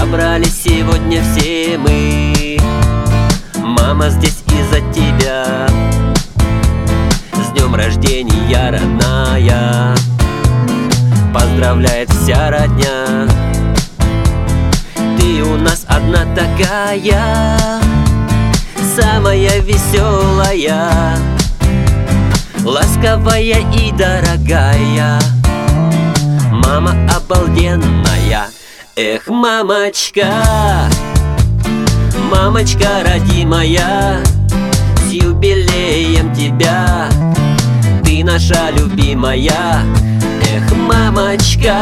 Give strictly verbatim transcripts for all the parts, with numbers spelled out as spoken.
Собрались сегодня все мы, мама, здесь из-за тебя. С днем рождения, родная, поздравляет вся родня. Ты у нас одна такая, самая веселая, ласковая и дорогая. Мама обалденная. Эх, мамочка, мамочка родимая, с юбилеем тебя, ты наша любимая. Эх, мамочка,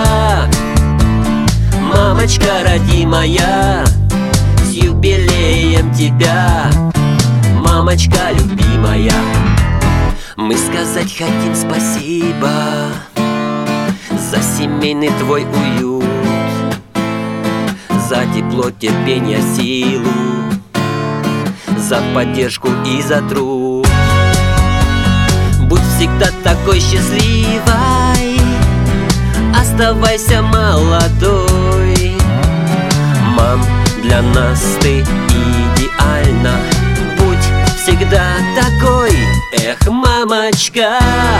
мамочка родимая, с юбилеем тебя, мамочка любимая. Мы сказать хотим спасибо за семейный твой уют, за тепло, терпение, силу, за поддержку и за труд. Будь всегда такой счастливой, оставайся молодой. Мам, для нас ты идеальна, будь всегда такой. Эх, мамочка,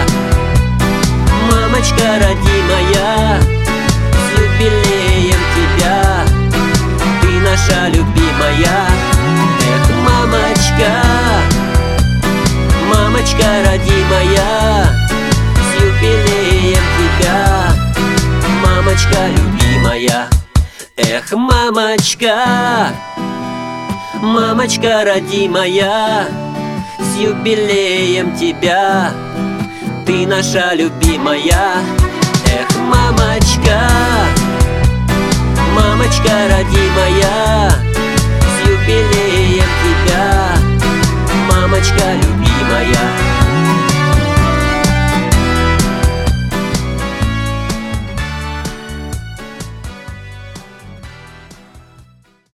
мамочка родимая, с юбилеем тебя, ты наша любимая. Эх, мамочка, мамочка родимая, с юбилеем тебя, мамочка любимая. Эх, мамочка, мамочка родимая, с юбилеем тебя, ты наша любимая. Эх, мамочка.